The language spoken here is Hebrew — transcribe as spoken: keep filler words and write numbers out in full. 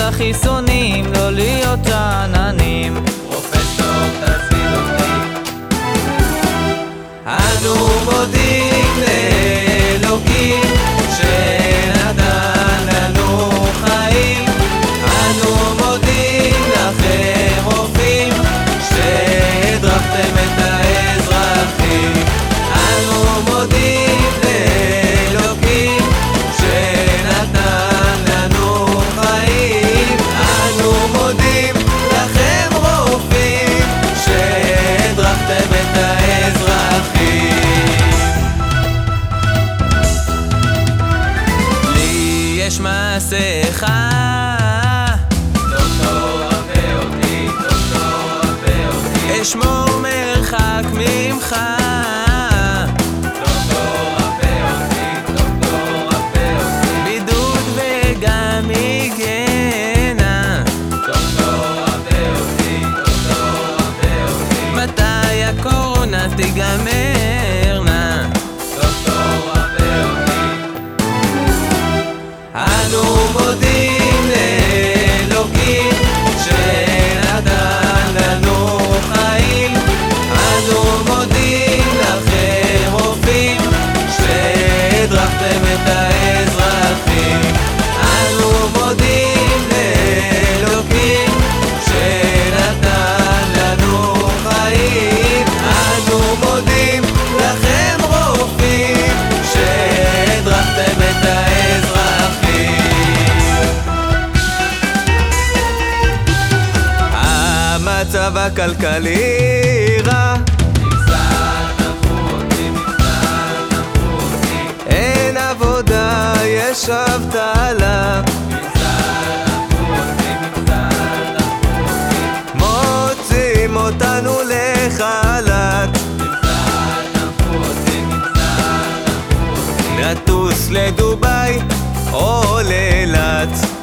החיסונים, לא להיות עננים. פרופסור תציל אותי. אנו מודים לאלוקים שנתן לנו חיים. אנו מודים לכם רופאים שהדרכתם את האזרחים. אנו מודים לאלוקים שנתן לנו חיים. אנו מודים לכם רופאים שהדרכתם את האזרחים. לי יש מסכה, דוקטור רפא אותי, דוקטור רפא אותי. אשמור מרחק ממך. דוקטור רפא אותי, דוקטור רפא אותי. בידוד וגם היגיינה. דוקטור רפא אותי, דוקטור רפא אותי. מתי הקורונה תיגמר נא? דוקטור רפא אותי. אנו מודים לאלוקים שנתן לנו חיים. אנו מודים לכם רופאים שהדרכתם את האזרחים. אנו מודים לאלוקים שנתן לנו חיים. אנו מודים לכם רופאים שהדרכתם את האזרחים. המצב הכלכלי רע, מבצע לקחו אותי, מבצע לקחו אותי. אין עבודה, יש אבטלה. מבצע לקחו אותי, מבצע לקחו אותי. מוצאים אותנו לחל"ת. מבצע לקחו אותי, מבצע לקחו אותי. נטוס לדובאי או לאילת.